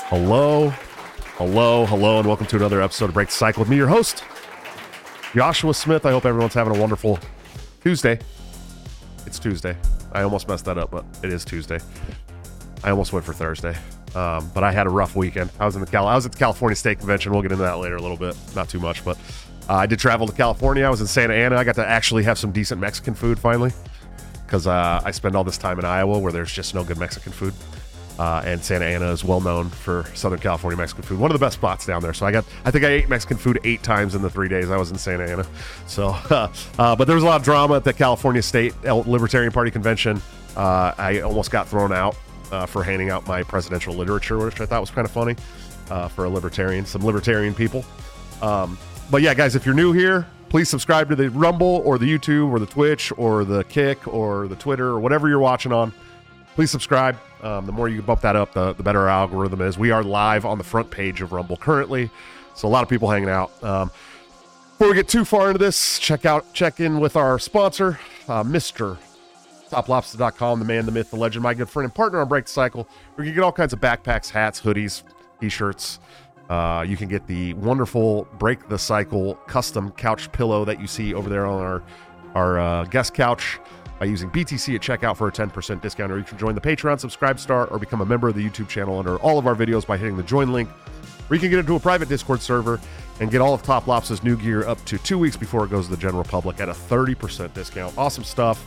Hello, and welcome to another episode of Break the Cycle with me, your host, Joshua Smith. I hope everyone's having a wonderful Tuesday. It's Tuesday. I almost messed that up, but it is Tuesday. I almost went for Thursday, but I had a rough weekend. I was at the California State Convention. We'll get into that later a little bit, not too much, but I did travel to California. I was in Santa Ana. I got to actually have some decent Mexican food finally, because I spend all this time in Iowa where there's just no good Mexican food. And Santa Ana is well known for Southern California Mexican food. One of the best spots down there. So I think I ate Mexican food 8 times in the 3 days I was in Santa Ana. So, but there was a lot of drama at the California State Libertarian Party Convention. I almost got thrown out for handing out my presidential literature, which I thought was kind of funny for some libertarian people. But yeah, guys, if you're new here, please subscribe to the Rumble or the YouTube or the Twitch or the Kick or the Twitter or whatever you're watching on. Please subscribe. The more you bump that up, the better our algorithm is. We are live on the front page of Rumble currently, so a lot of people hanging out. Before we get too far into this, check in with our sponsor, Mr. TopLobster.com, the man, the myth, the legend, my good friend and partner on Break the Cycle. We can get all kinds of backpacks, hats, hoodies, t-shirts. You can get the wonderful Break the Cycle custom couch pillow that you see over there on our guest couch, by using BTC at checkout for a 10% discount, or you can join the Patreon, subscribe star, or become a member of the YouTube channel under all of our videos by hitting the join link, or you can get into a private Discord server and get all of Top Lops's new gear up to 2 weeks before it goes to the general public at a 30% discount. Awesome stuff.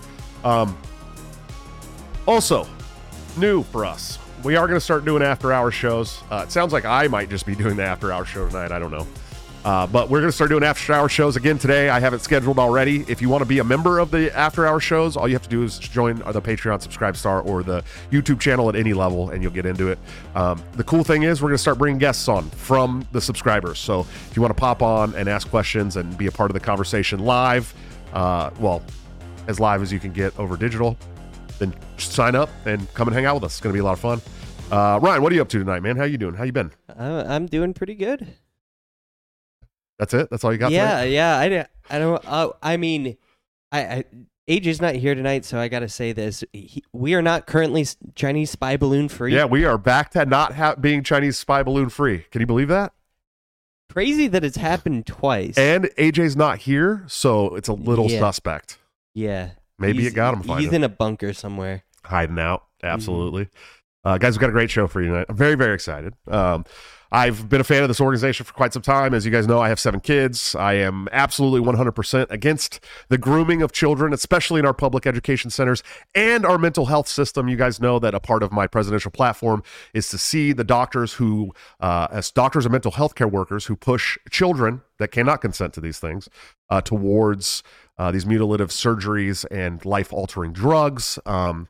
Also, new for us, we are going to start doing after-hour shows. It sounds like I might just be doing the after-hour show tonight. I don't know. But we're going to start doing after-hour shows again today. I have it scheduled already. If you want to be a member of the after-hour shows, all you have to do is join the Patreon, subscribe star, or the YouTube channel at any level, and you'll get into it. The cool thing is we're going to start bringing guests on from the subscribers. So if you want to pop on and ask questions and be a part of the conversation live, as live as you can get over digital, then just sign up and come and hang out with us. It's going to be a lot of fun. Ryan, what are you up to tonight, man? How you doing? How you been? I'm doing pretty good. That's it? That's all you got tonight? Yeah. I don't. I mean, AJ's not here tonight, so I got to say this: we are not currently Chinese spy balloon free. Yeah, we are back to not being Chinese spy balloon free. Can you believe that? Crazy that it's happened twice. And AJ's not here, so it's a little suspect. Yeah, maybe it got him. He's in a bunker somewhere, hiding out. Absolutely, guys. We've got a great show for you tonight. I'm very, very excited. I've been a fan of this organization for quite some time. As you guys know, I have 7 kids. I am absolutely 100% against the grooming of children, especially in our public education centers and our mental health system. You guys know that a part of my presidential platform is to see the doctors who, as doctors and mental health care workers who push children that cannot consent to these things towards these mutilative surgeries and life-altering drugs.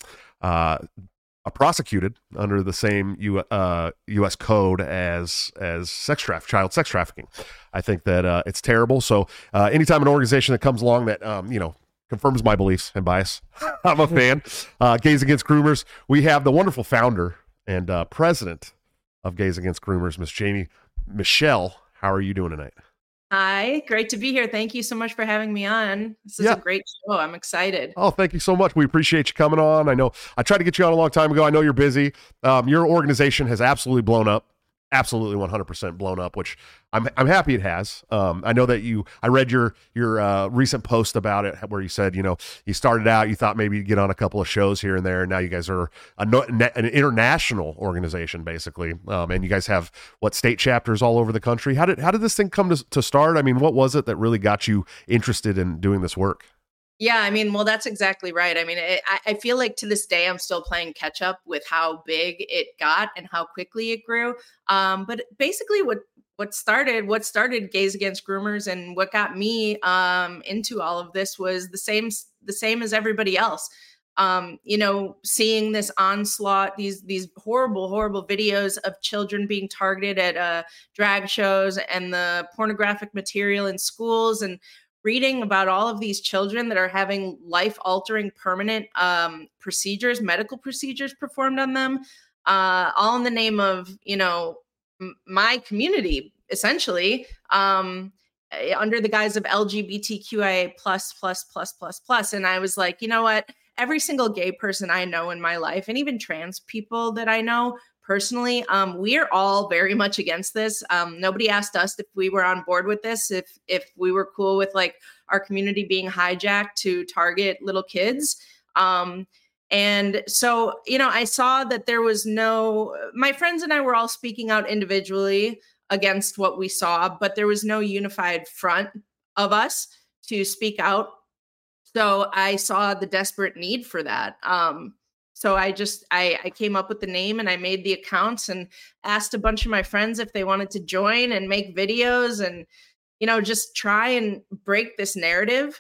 Prosecuted under the same U.S. code as child sex trafficking. I think that it's terrible. So anytime an organization that comes along that confirms my beliefs and bias, I'm a fan. Gays Against Groomers. We have the wonderful founder and president of Gays Against Groomers, Miss Jamie Michelle. How are you doing tonight? Hi, great to be here. Thank you so much for having me on. This is a great show. I'm excited. Oh, thank you so much. We appreciate you coming on. I know I tried to get you on a long time ago. I know you're busy. Your organization has absolutely blown up. Absolutely 100% blown up, which I'm happy it has. I know that I read your recent post about it where you said, you started out, you thought maybe you'd get on a couple of shows here and there. And now you guys are an international organization, basically. And you guys have state chapters all over the country. How did this thing come to start? I mean, what was it that really got you interested in doing this work? Yeah, I mean, well, that's exactly right. I mean, I feel like to this day, I'm still playing catch up with how big it got and how quickly it grew. But basically what started Gays Against Groomers and what got me into all of this was the same as everybody else. Seeing this onslaught, these horrible videos of children being targeted at drag shows and the pornographic material in schools, and reading about all of these children that are having life-altering permanent medical procedures performed on them, all in the name of, my community, essentially, under the guise of LGBTQIA+++++. And I was like, you know what? Every single gay person I know in my life, and even trans people that I know personally, we are all very much against this. Nobody asked us if we were on board with this, if we were cool with like our community being hijacked to target little kids. And so, I saw that there was my friends and I were all speaking out individually against what we saw, but there was no unified front of us to speak out. So I saw the desperate need for that. So I came up with the name and I made the accounts and asked a bunch of my friends if they wanted to join and make videos and, just try and break this narrative.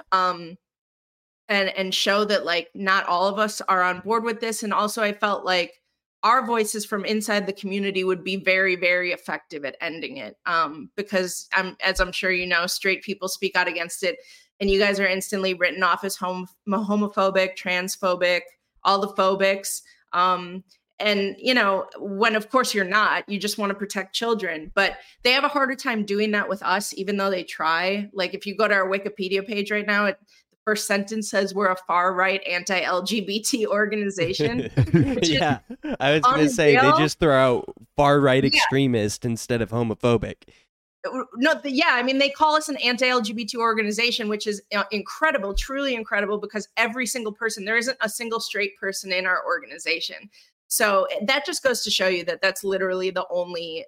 And show that like not all of us are on board with this. And also I felt like our voices from inside the community would be very, very effective at ending it. Because as I'm sure straight people speak out against it, and you guys are instantly written off as homophobic, transphobic, all the phobics. And, when of course you're not, you just want to protect children, but they have a harder time doing that with us, even though they try. Like if you go to our Wikipedia page right now, the first sentence says we're a far right anti-LGBT organization. Yeah, I was going to say they just throw out far right extremist instead of homophobic. No, they call us an anti-LGBT organization, which is incredible, truly incredible, because every single person, there isn't a single straight person in our organization. So that just goes to show you that that's literally the only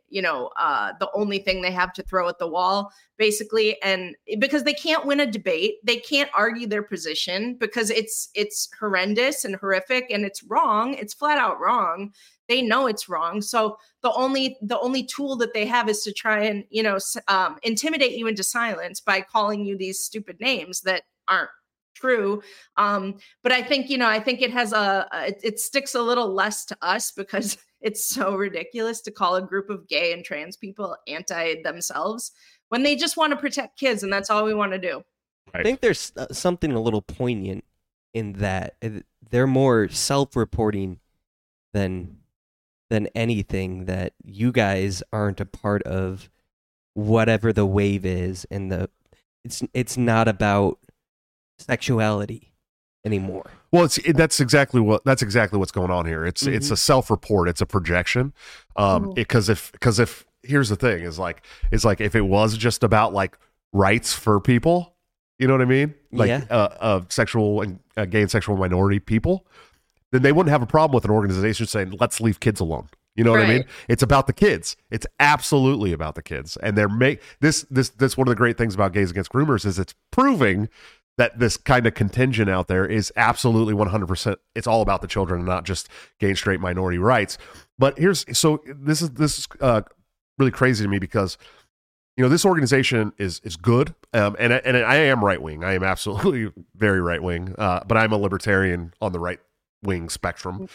thing they have to throw at the wall, basically. And because they can't win a debate, they can't argue their position because it's horrendous and horrific and it's wrong. It's flat out wrong. They know it's wrong. So the only tool that they have is to try and, intimidate you into silence by calling you these stupid names that aren't true. But I think it has it sticks a little less to us because it's so ridiculous to call a group of gay and trans people anti themselves when they just want to protect kids. And that's all we want to do. Right. I think there's something a little poignant in that. They're more self-reporting than anything, that you guys aren't a part of whatever the wave is, and it's not about sexuality anymore. Well, that's exactly what's going on here. It's a self-report. It's a projection. Because if here's the thing is like if it was just about like rights for people, you know what I mean? Like sexual and gay and sexual minority people, then they wouldn't have a problem with an organization saying let's leave kids alone. You know what I mean? It's about the kids. It's absolutely about the kids. And they're this one of the great things about Gays Against Groomers is it's proving that this kind of contingent out there is absolutely 100%. It's all about the children and not just gay and straight minority rights. But this is really crazy to me because, this organization is good. And I am right wing. I am absolutely very right wing. But I'm a libertarian on the right wing spectrum.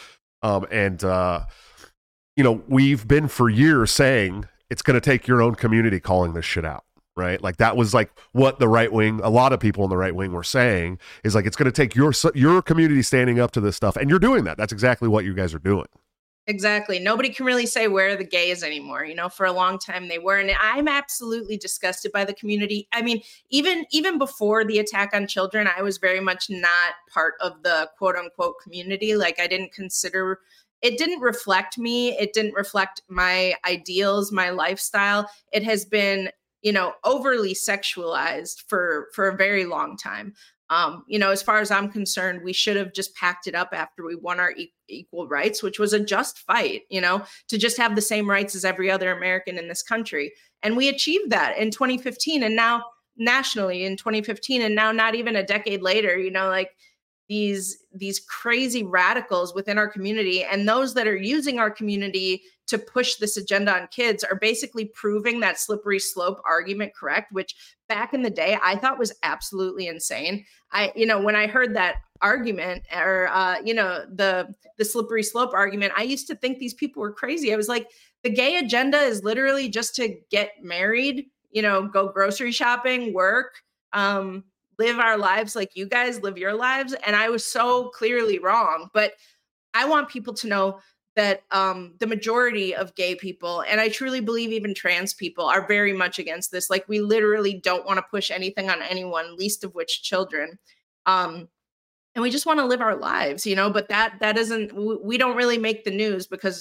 We've been for years saying it's going to take your own community calling this shit out. Right. Like that was like what the right wing, a lot of people in the right wing were saying is like, it's going to take your community standing up to this stuff. And you're doing that. That's exactly what you guys are doing. Exactly. Nobody can really say where the gays anymore. For a long time they were. And I'm absolutely disgusted by the community. I mean, even before the attack on children, I was very much not part of the quote unquote community. Like I didn't consider it didn't reflect me. It didn't reflect my ideals, my lifestyle. It has been overly sexualized for a very long time. As far as I'm concerned, we should have just packed it up after we won our equal rights, which was a just fight, to just have the same rights as every other American in this country. And we achieved that in 2015 and now nationally in 2015. And now not even a decade later, these crazy radicals within our community and those that are using our community to push this agenda on kids are basically proving that slippery slope argument correct, which back in the day I thought was absolutely insane. When I heard that argument or, the slippery slope argument, I used to think these people were crazy. I was like, the gay agenda is literally just to get married, go grocery shopping, work, live our lives like you guys live your lives. And I was so clearly wrong. But I want people to know that the majority of gay people, and I truly believe even trans people, are very much against this. Like we literally don't want to push anything on anyone, least of which children. And we just want to live our lives, but that doesn't, we don't really make the news because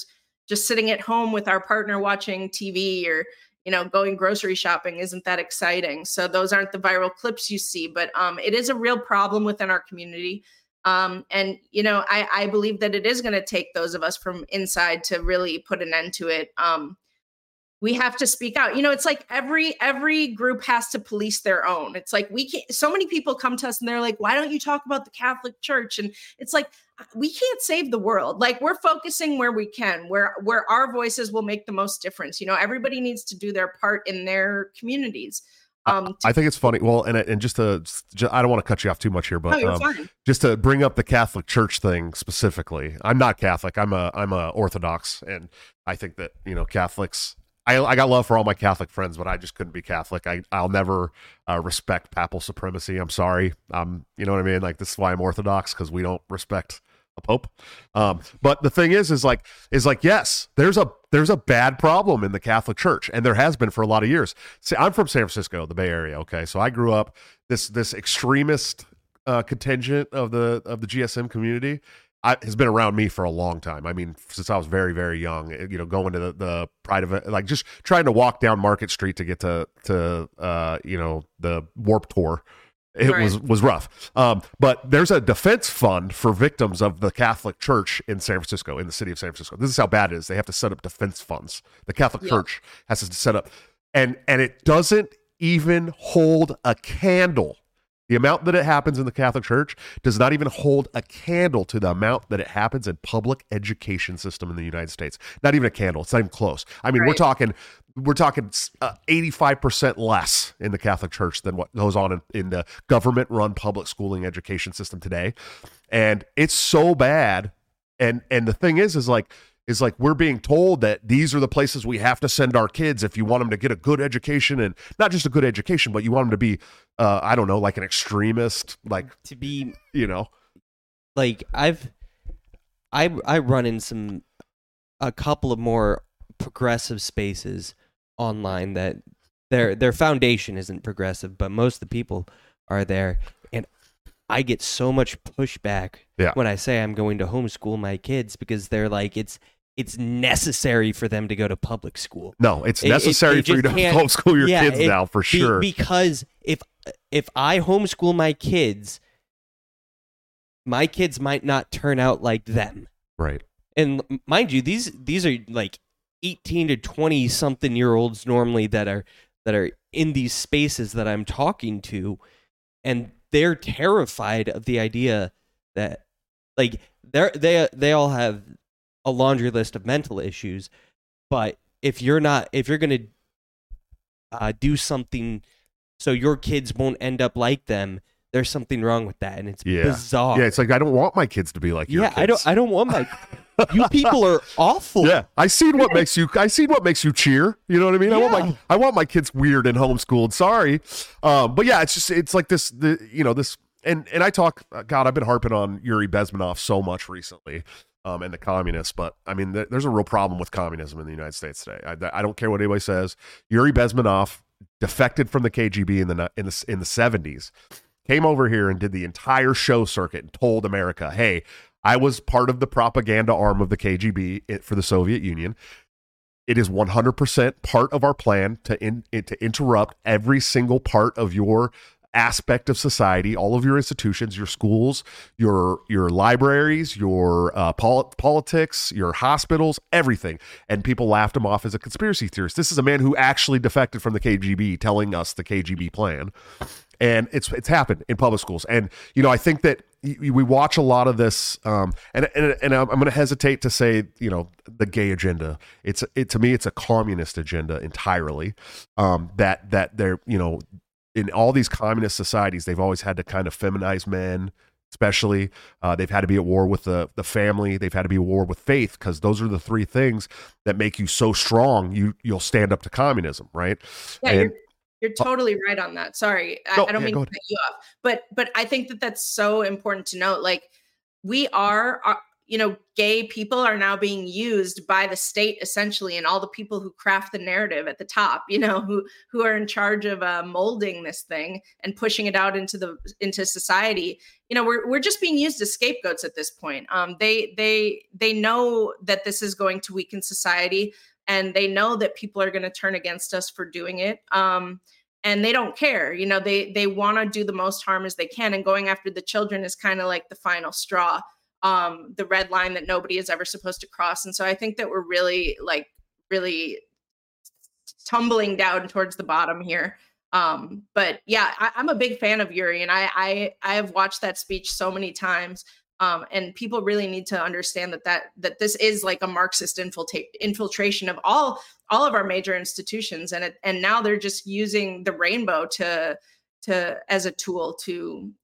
just sitting at home with our partner watching TV or, going grocery shopping isn't that exciting. So those aren't the viral clips you see, but it is a real problem within our community. And, I believe that it is going to take those of us from inside to really put an end to it. We have to speak out. It's like every group has to police their own. It's like we can't, so many people come to us and they're like, why don't you talk about the Catholic Church? And it's like, we can't save the world. Like, we're focusing where we can, where our voices will make the most difference. Everybody needs to do their part in their communities. I think it's funny. Well, and just I don't want to cut you off too much here, but you're fine. Just to bring up the Catholic Church thing specifically, I'm not Catholic. I'm a Orthodox, and I think that Catholics. I got love for all my Catholic friends, but I just couldn't be Catholic. I'll never respect papal supremacy. I'm sorry. You know what I mean? Like, this is why I'm Orthodox, because we don't respect a pope. But the thing is like, yes, there's a bad problem in the Catholic Church, and there has been for a lot of years. See, I'm from San Francisco, the Bay Area. Okay, so I grew up this extremist contingent of the GSM community. Has been around me for a long time. I mean, since I was very, very young, going to the Pride event, like just trying to walk down Market Street to get to the Warped Tour. It was rough. But there's a defense fund for victims of the Catholic Church in San Francisco, in the city of San Francisco. This is how bad it is. They have to set up defense funds. The Catholic Church has to set up, and it doesn't even hold a candle. The amount that it happens in the Catholic Church does not even hold a candle to the amount that it happens in public education system in the United States. Not even a candle. It's not even close. I mean, we're talking 85% less in the Catholic Church than what goes on in the government-run public schooling education system today. And it's so bad. And the thing is like we're being told that these are the places we have to send our kids if you want them to get a good education, and not just a good education, but you want them to be, I don't know, like an extremist, like to be, like I run in a couple of more progressive spaces online that their foundation isn't progressive, but most of the people are there. And I get so much pushback when I say I'm going to homeschool my kids, because they're like, it's necessary for them to go to public school. No, it's necessary for you to homeschool your kids now, for sure. Because if I homeschool my kids might not turn out like them. Right. And mind you, these are like 18 to 20 something year olds normally that are in these spaces that I'm talking to, and they're terrified of the idea that, like, they all have a laundry list of mental issues, but if you're going to do something so your kids won't end up like them, there's something wrong with that, and it's bizarre. Yeah, it's like, I don't want my kids to be like your kids. I don't want my you people are awful. Yeah, I seen what makes you cheer. You know what I mean? Yeah. I want my kids weird and homeschooled. Sorry, but yeah, it's like this. And I talk. God, I've been harping on Yuri Bezmenov so much recently. And the communists, but I mean, there's a real problem with communism in the United States today. I don't care what anybody says. Yuri Bezmenov defected from the KGB in the 70s, came over here and did the entire show circuit and told America, "Hey, I was part of the propaganda arm of the KGB for the Soviet Union. It is 100% part of our plan to interrupt every single part of your aspect of society, all of your institutions, your schools, your libraries, your politics, your hospitals, everything." And people laughed him off as a conspiracy theorist. This is a man who actually defected from the KGB telling us the KGB plan. And it's happened in public schools. And, I think that we watch a lot of this, and I'm going to hesitate to say, the gay agenda. To me, it's a communist agenda entirely. That they're, in all these communist societies, they've always had to kind of feminize men, especially. They've had to be at war with the family. They've had to be at war with faith, because those are the three things that make you so strong. You'll stand up to communism, right? Yeah, you're totally right on that. Sorry, I don't mean to cut you off, but I think that that's so important to note. Like, we are gay people are now being used by the state essentially, and all the people who craft the narrative at the top, who are in charge of molding this thing and pushing it out into society. We're just being used as scapegoats at this point. They know that this is going to weaken society, and they know that people are going to turn against us for doing it. And they don't care. They want to do the most harm as they can, and going after the children is kind of like the final straw. The red line that nobody is ever supposed to cross. And so I think that we're really tumbling down towards the bottom here. But yeah, I'm a big fan of Yuri, and I have watched that speech so many times. And people really need to understand that this is like a Marxist infiltration of all of our major institutions. And now they're just using the rainbow to as a tool to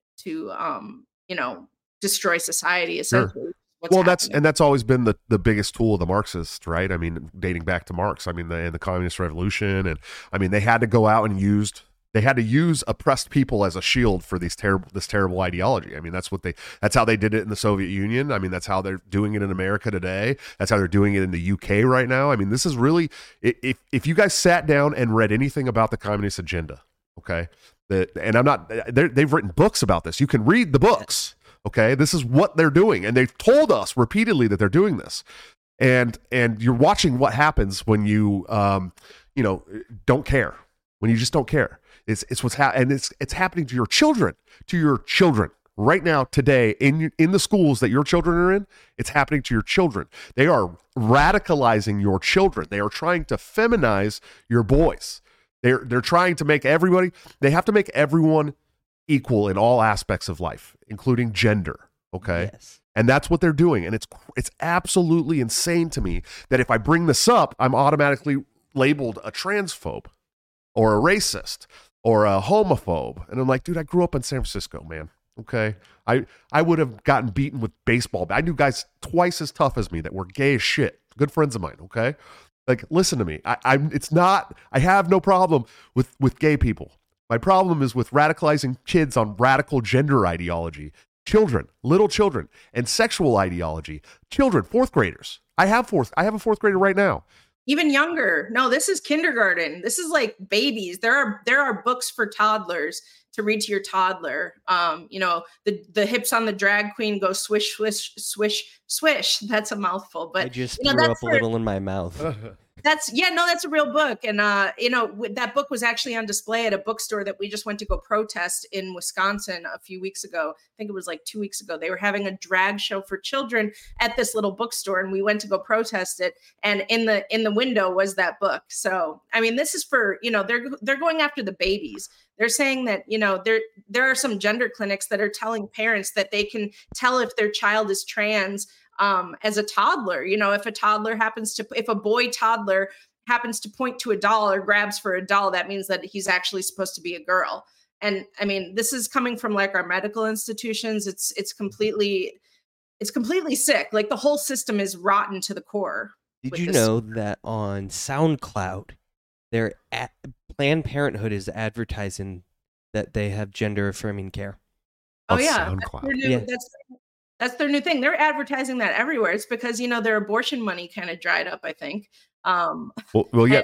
destroy society, essentially. Sure. Well, that's always been the biggest tool of the Marxists, right? I mean, dating back to Marx. I mean, the Communist Revolution, and I mean, they had to go out and use oppressed people as a shield for this terrible ideology. I mean, that's how they did it in the Soviet Union. I mean, that's how they're doing it in America today. That's how they're doing it in the UK right now. I mean, this is really, if you guys sat down and read anything about the communist agenda, okay, they've written books about this. You can read the books. Okay, this is what they're doing, and they've told us repeatedly that they're doing this. And you're watching what happens when you don't care, when you just don't care. It's what's and it's happening to your children right now today in the schools that your children are in. It's happening to your children. They are radicalizing your children. They are trying to feminize your boys. They're trying to make everybody. They have to make everyone equal in all aspects of life, including gender. Okay. Yes. And that's what they're doing. And it's absolutely insane to me that if I bring this up, I'm automatically labeled a transphobe or a racist or a homophobe. And I'm like, dude, I grew up in San Francisco, man. Okay. I would have gotten beaten with baseball. I knew guys twice as tough as me that were gay as shit. Good friends of mine. Okay. Like, listen to me. I have no problem with gay people. My problem is with radicalizing kids on radical gender ideology, children, little children, and sexual ideology. Children, fourth graders. I have a fourth grader right now. Even younger. No, this is kindergarten. This is like babies. There are books for toddlers to read to your toddler. The hips on the drag queen go swish, swish, swish, swish. That's a mouthful, but I just threw up a little in my mouth. That's a real book. And, that book was actually on display at a bookstore that we just went to go protest in Wisconsin a few weeks ago. I think it was like 2 weeks ago. They were having a drag show for children at this little bookstore, and we went to go protest it. And in the window was that book. So, I mean, this is for, they're going after the babies. They're saying that, there are some gender clinics that are telling parents that they can tell if their child is trans as a toddler. If a boy toddler happens to point to a doll or grabs for a doll, that means that he's actually supposed to be a girl. And I mean, this is coming from like our medical institutions. It's completely sick. Like the whole system is rotten to the core. Did you know that on SoundCloud, Planned Parenthood is advertising that they have gender affirming care? Oh yeah, that's their new thing. They're advertising that everywhere. It's because, their abortion money kind of dried up, I think. Yeah,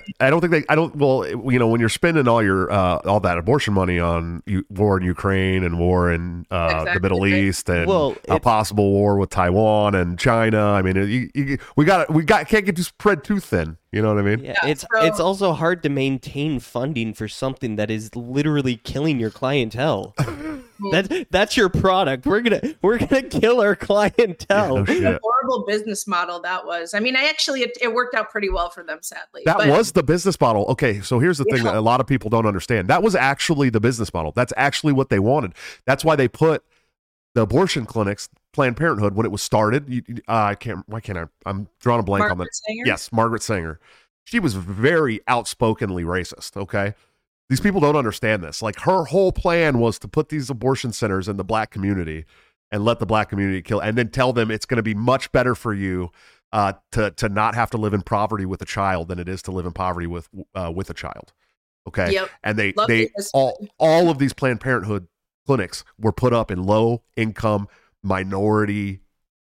when you're spending all that abortion money on war in Ukraine and war in the Middle East and a possible war with Taiwan and China, I mean, can't get spread too thin. You know what I mean? Yeah, it's also hard to maintain funding for something that is literally killing your clientele. That's your product. We're gonna kill our clientele. Yeah, no a horrible business model that was. I mean, it worked out pretty well for them, sadly. That was the business model. Okay, so here's the thing that a lot of people don't understand. That was actually the business model. That's actually what they wanted. That's why they put the abortion clinics, Planned Parenthood, when it was started. I'm drawing a blank on that. Yes, Margaret Sanger. She was very outspokenly racist. Okay. These people don't understand this. Like, her whole plan was to put these abortion centers in the black community and let the black community kill, and then tell them it's going to be much better for you to not have to live in poverty with a child than it is to live in poverty with a child. Okay. Yep. And all of these Planned Parenthood clinics were put up in low income minority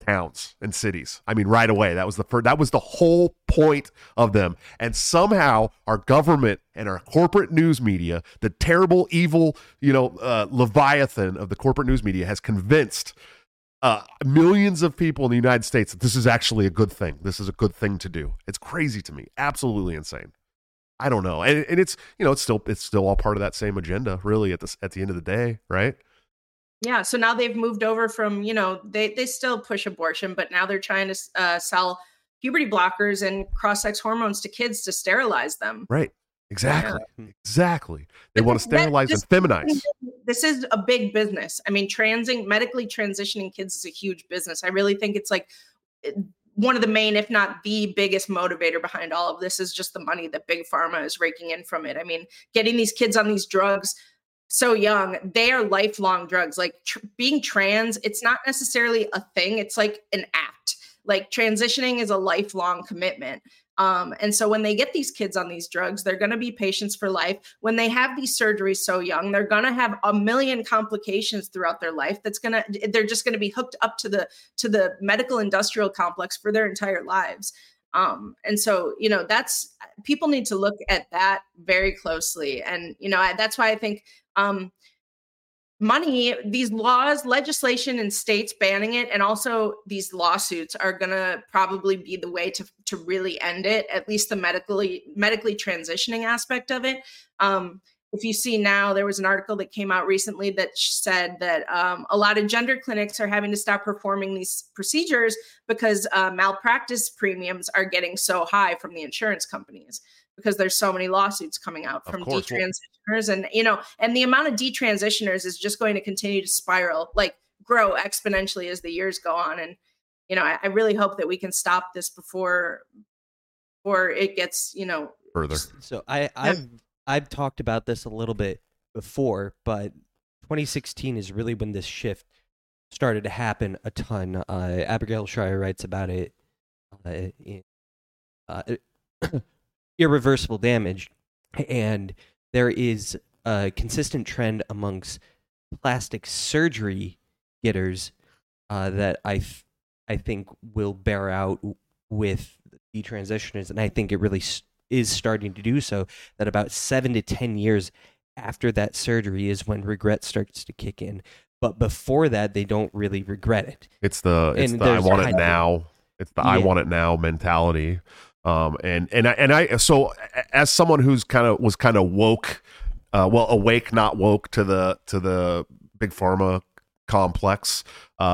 towns and cities. I mean, right away. That was the whole point of them. And somehow our government and our corporate news media, the terrible, evil, leviathan of the corporate news media, has convinced millions of people in the United States that this is actually a good thing. This is a good thing to do. It's crazy to me. Absolutely insane. I don't know. And it's, it's still all part of that same agenda, really, at the end of the day, right? Yeah. So now they've moved over from, they still push abortion, but now they're trying to sell puberty blockers and cross-sex hormones to kids to sterilize them. Right. Exactly. Yeah. Exactly. They want to sterilize and feminize. This is a big business. I mean, medically transitioning kids is a huge business. I really think it's like one of the main, if not the biggest motivator behind all of this is just the money that big pharma is raking in from it. I mean, getting these kids on these drugs so young, they are lifelong drugs. Like being trans, it's not necessarily a thing. It's like an act. Like transitioning is a lifelong commitment. And so when they get these kids on these drugs, they're going to be patients for life. When they have these surgeries so young, they're going to have a million complications throughout their life. They're just going to be hooked up to the medical industrial complex for their entire lives. And so, that's, people need to look at that very closely. And, that's why I think, money, these laws, legislation in states banning it, and also these lawsuits are going to probably be the way to really end it, at least the medically transitioning aspect of it. If you see now, there was an article that came out recently that said that a lot of gender clinics are having to stop performing these procedures because malpractice premiums are getting so high from the insurance companies, because there's so many lawsuits coming out from detransitioners, and the amount of detransitioners is just going to continue to spiral, like grow exponentially as the years go on. And, I really hope that we can stop this before it gets, further. So I've talked about this a little bit before, but 2016 is really when this shift started to happen a ton. Abigail Shrier writes about it in Irreversible Damage, and there is a consistent trend amongst plastic surgery getters that I think will bear out with detransitioners, and I think it really is starting to do so, that about 7 to 10 years after that surgery is when regret starts to kick in. But before that, they don't really regret it. It's the I want it now. It's the I want it now mentality. And I so as someone who's was kind of woke, awake, not woke to the big pharma complex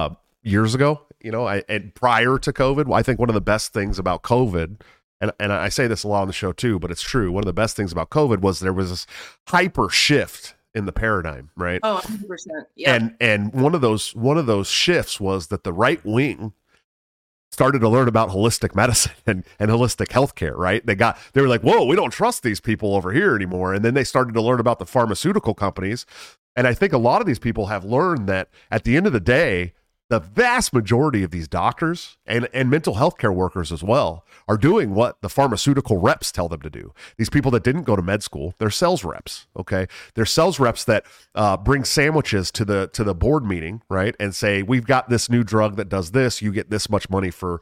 years ago, and prior to COVID, I think one of the best things about COVID, and I say this a lot on the show too, but it's true. One of the best things about COVID was there was this hyper shift in the paradigm, right? Oh, 100%. Yeah. And one of those shifts was that the right wing started to learn about holistic medicine and holistic healthcare, right? They were like, whoa, we don't trust these people over here anymore. And then they started to learn about the pharmaceutical companies. And I think a lot of these people have learned that at the end of the day, the vast majority of these doctors and mental health care workers as well are doing what the pharmaceutical reps tell them to do. These people that didn't go to med school, they're sales reps, okay? They're sales reps that bring sandwiches to the board meeting, right? And say, we've got this new drug that does this. You get this much money for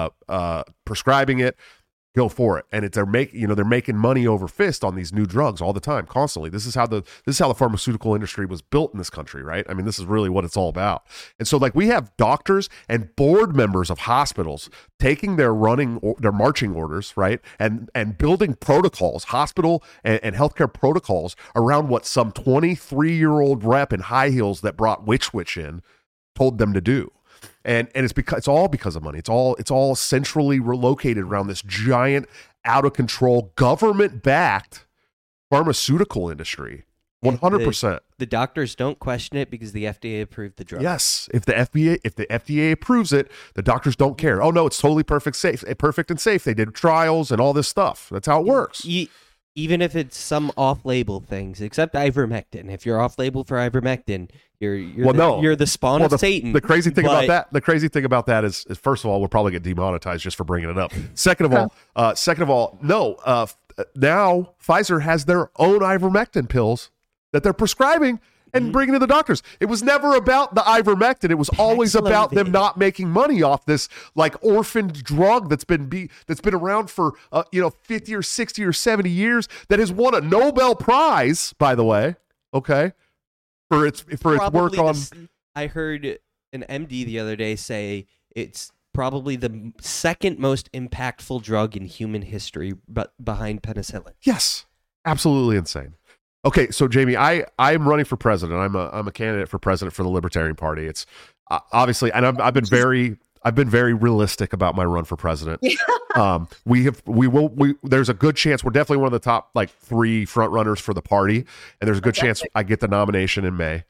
prescribing it. Go for it. And they're making money over fist on these new drugs all the time, constantly. This is how the pharmaceutical industry was built in this country, right? I mean, this is really what it's all about. And so we have doctors and board members of hospitals taking their marching orders, right? And building protocols, hospital and healthcare protocols around what some 23-year-old rep in high heels that brought Witch in told them to do. And it's all because of money. It's all centrally relocated around this giant, out of control, government-backed pharmaceutical industry. 100%. The doctors don't question it because the FDA approved the drug. Yes, if the FDA approves it, the doctors don't care. Oh no, it's totally perfect and safe. They did trials and all this stuff. That's how it works. Even if it's some off-label things, except ivermectin. If you're off-label for ivermectin, you're the spawn of Satan. The crazy thing about that is first of all, we'll probably get demonetized just for bringing it up. Second of all, now Pfizer has their own ivermectin pills that they're prescribing and bringing to the doctors. It was never about the ivermectin. It was always about them not making money off this like orphaned drug that's been around for 50 or 60 or 70 years, that has won a Nobel Prize, by the way. Okay, for its work on. I heard an MD the other day say it's probably the second most impactful drug in human history, but behind penicillin. Yes, absolutely insane. Okay, so Jamie, I'm running for president. I'm a candidate for president for the Libertarian Party. It's obviously, and I've been very realistic about my run for president. There's a good chance we're definitely one of the top like 3 front runners for the party, and there's a good chance I get the nomination in May.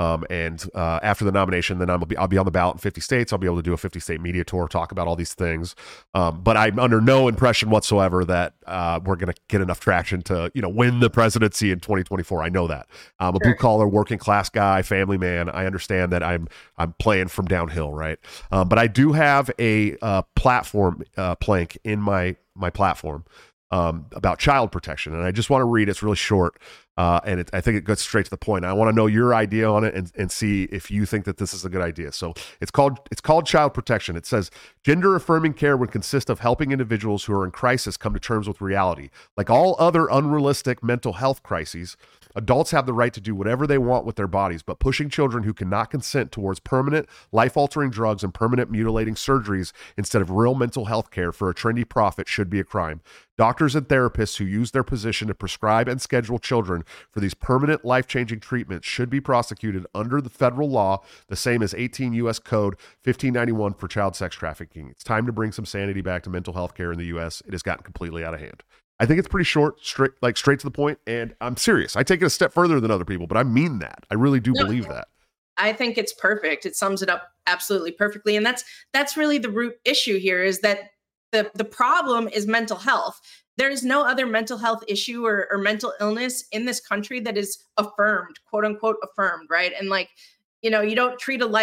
And after the nomination, then I'll be on the ballot in 50 states. I'll be able to do a 50-state media tour, talk about all these things. But I'm under no impression whatsoever that we're going to get enough traction to win the presidency in 2024. I know that. I'm a blue collar, working class guy, family man. I understand that I'm playing from downhill, right? But I do have a platform plank in my platform about child protection, and I just want to read. It's really short. And I think it goes straight to the point. I want to know your idea on it and see if you think that this is a good idea. So it's called child protection. It says gender affirming care would consist of helping individuals who are in crisis come to terms with reality. Like all other unrealistic mental health crises, adults have the right to do whatever they want with their bodies, but pushing children who cannot consent towards permanent life-altering drugs and permanent mutilating surgeries instead of real mental health care for a trendy profit should be a crime. Doctors and therapists who use their position to prescribe and schedule children for these permanent life-changing treatments should be prosecuted under the federal law, the same as 18 U.S. Code 1591 for child sex trafficking. It's time to bring some sanity back to mental health care in the U.S. It has gotten completely out of hand. I think it's pretty short, straight to the point, and I'm serious. I take it a step further than other people, but I mean that. I really do believe that. I think it's perfect. It sums it up absolutely perfectly, and that's really the root issue here, is that the problem is mental health. There is no other mental health issue or mental illness in this country that is affirmed, quote unquote, affirmed, right? And you don't treat an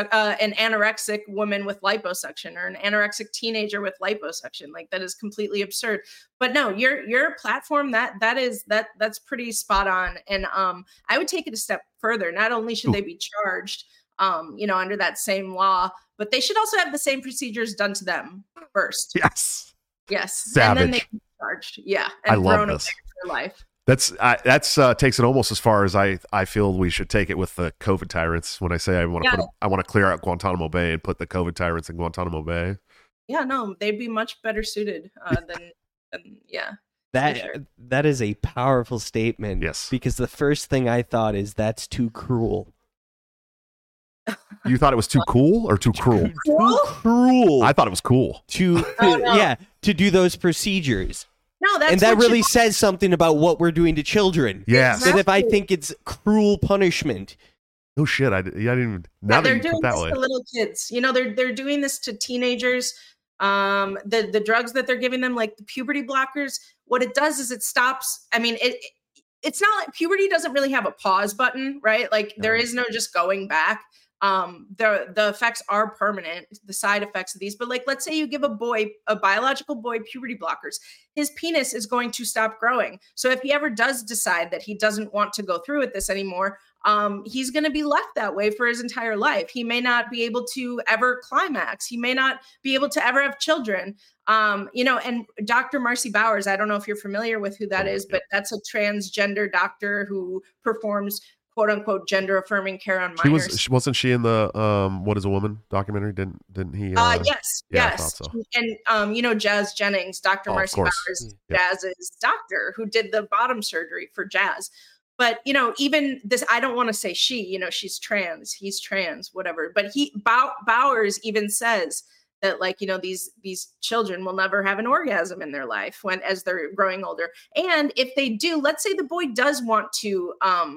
anorexic woman with liposuction or an anorexic teenager with liposuction. Like, that is completely absurd. But no, your platform, that's pretty spot on. And I would take it a step further. Not only should they be charged, under that same law, but they should also have the same procedures done to them first. Yes. Savage. And then they can be charged. Yeah. And I love this. For life. That's takes it almost as far as I feel we should take it with the COVID tyrants. When I say I want to clear out Guantanamo Bay and put the COVID tyrants in Guantanamo Bay. Yeah, no, they'd be much better suited than That is a powerful statement. Yes, because the first thing I thought is that's too cruel. You thought it was too cool or too cruel? Too cruel. I thought it was cool to do those procedures. No, that's, and that really says something about what we're doing to children. Yes. Exactly. That if I think it's cruel punishment. No shit. I didn't even. Now they're that you doing put that this way. to little kids. They're doing this to teenagers. The drugs that they're giving them, like the puberty blockers, what it does is it stops. I mean, it's not like puberty doesn't really have a pause button, right? Like there is no just going back. The effects are permanent, the side effects of these, but like, let's say you give a biological boy puberty blockers, his penis is going to stop growing. So if he ever does decide that he doesn't want to go through with this anymore, he's going to be left that way for his entire life. He may not be able to ever climax. He may not be able to ever have children. And Dr. Marcy Bowers, I don't know if you're familiar with who that is, but that's a transgender doctor who performs quote unquote gender affirming care on minors. Wasn't she in the What is a Woman documentary? Didn't he? Yes. Yeah, I thought so. And Jazz Jennings, Dr. Marcy Bowers, yeah. Jazz's doctor who did the bottom surgery for Jazz. But even this, I don't want to say she, she's trans, he's trans, whatever. But Bowers even says that these children will never have an orgasm in their life as they're growing older. And if they do, let's say the boy does want to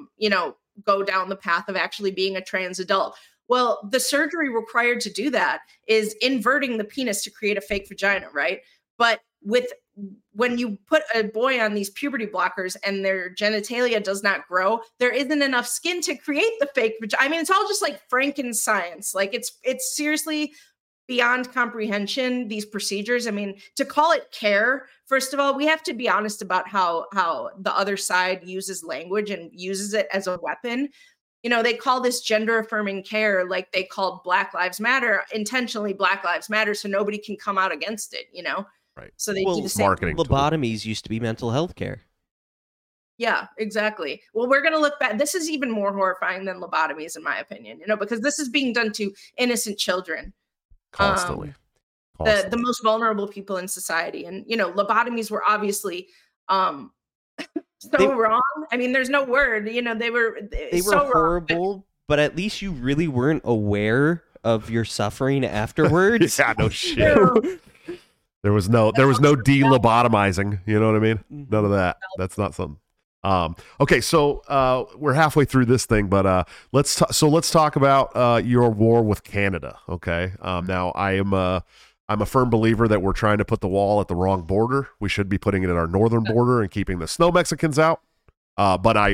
go down the path of actually being a trans adult. Well, the surgery required to do that is inverting the penis to create a fake vagina, right? But when you put a boy on these puberty blockers and their genitalia does not grow, there isn't enough skin to create the fake vagina. I mean, it's all just like Franken-science. Like it's seriously beyond comprehension, these procedures. I mean, to call it care, first of all, we have to be honest about how the other side uses language and uses it as a weapon. they call this gender affirming care like they called Black Lives Matter, intentionally Black Lives Matter, so nobody can come out against it, Right. So they do the same. Marketing Lobotomies used to be mental health care. Yeah, exactly. Well, we're going to look back. This is even more horrifying than lobotomies, in my opinion, because this is being done to innocent children. Constantly. The most vulnerable people in society. And, lobotomies were obviously wrong. I mean, there's no word, they were so horrible, wrong. But at least you really weren't aware of your suffering afterwards. Yeah, no shit. There was no de-lobotomizing, you know what I mean? None of that. That's not something. Okay, so we're halfway through this thing, but let's talk about your war with Canada. Okay, now I'm a firm believer that we're trying to put the wall at the wrong border. We should be putting it at our northern border and keeping the snow Mexicans out. But I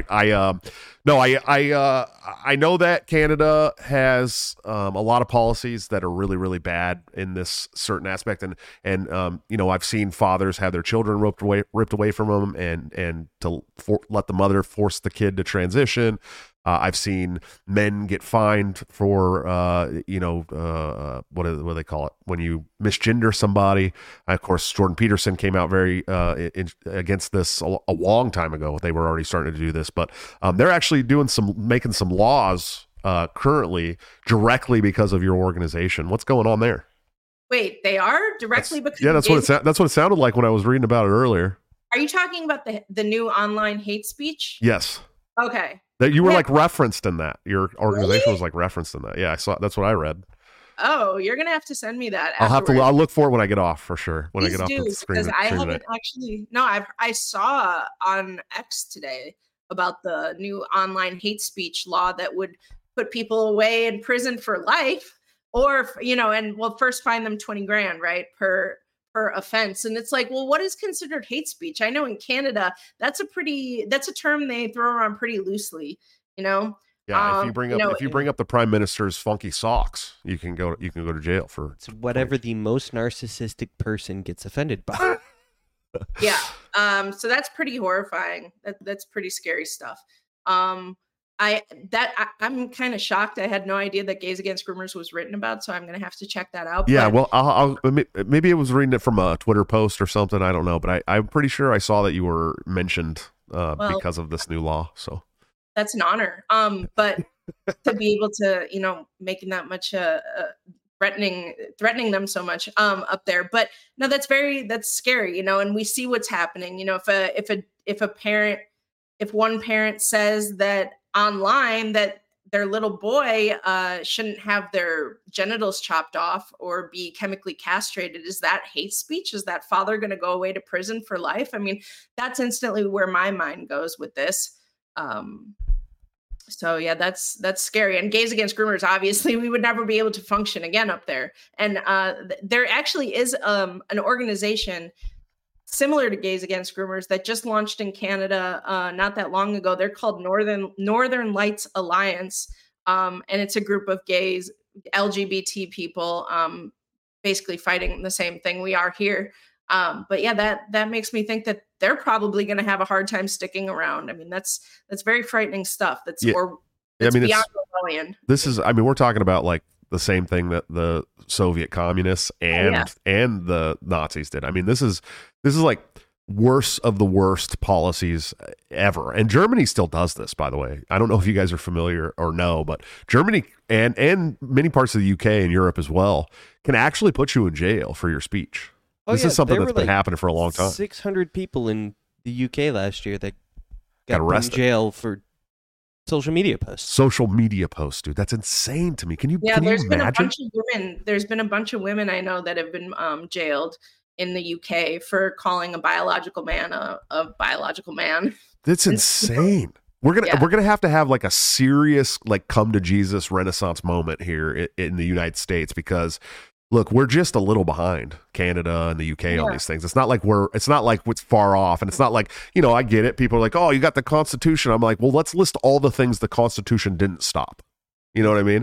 know that Canada has a lot of policies that are really, really bad in this certain aspect, and I've seen fathers have their children ripped away from them, and to let the mother force the kid to transition. I've seen men get fined for what do they call it when you misgender somebody. Of course, Jordan Peterson came out very against this a long time ago. They were already starting to do this, but they're actually making some laws currently directly because of your organization. What's going on there? Wait, they are directly because that's what it sounded like when I was reading about it earlier. Are you talking about the new online hate speech? Yes. Okay. That you were referenced in that. Your organization was referenced in that. Yeah, I saw. That's what I read. Oh, you're gonna have to send me that. Afterwards. I'll look for it when I get off for sure. When Please I get off the screen. Because I haven't actually. No, I saw on X today about the new online hate speech law that would put people away in prison for life, or and we'll first fine them $20,000, right, per offense. And it's like, well, what is considered hate speech? I know in Canada that's a term they throw around pretty loosely, Yeah, if you bring up the prime minister's funky socks, you can go to jail for it's whatever the most narcissistic person gets offended by. Yeah. So that's pretty horrifying. That's pretty scary stuff. I'm kind of shocked. I had no idea that Gays Against Groomers was written about, so I'm going to have to check that out. Yeah, well, I'll maybe it was reading it from a Twitter post or something. I don't know, but I'm pretty sure I saw that you were mentioned because of this new law. So that's an honor. But to be able to, making that much threatening them so much up there. But no, that's scary, and we see what's happening. If one parent says that online that their little boy shouldn't have their genitals chopped off or be chemically castrated, is that hate speech? Is that father going to go away to prison for life? I mean, that's instantly where my mind goes with this. So yeah, that's scary. And Gays Against Groomers, obviously, we would never be able to function again up there. And there actually is an organization similar to Gays Against Groomers that just launched in Canada not that long ago. They're called Northern Lights Alliance, and it's a group of gays, LGBT people, basically fighting the same thing we are here. But yeah, that makes me think that they're probably going to have a hard time sticking around. I mean, that's very frightening stuff. That's beyond rebellion. We're talking about like the same thing that the Soviet communists and the Nazis did. I mean, this is like worst of the worst policies ever. And Germany still does this, by the way. I don't know if you guys are familiar or no, but Germany and many parts of the UK and Europe as well can actually put you in jail for your speech. This is something that's been happening for a long time. 600 people in the UK last year that got arrested in jail for social media posts. Social media posts, dude. That's insane to me. Can you imagine? There's been a bunch of women I know that have been jailed in the UK for calling a biological man a biological man. That's insane. We're gonna have to have like a serious like come to Jesus Renaissance moment here in the United States, because look, we're just a little behind Canada and the UK on these things. It's not like it's far off, and it's not like, I get it. People are like, oh, you got the Constitution. I'm like, well, let's list all the things the Constitution didn't stop. You know what I mean?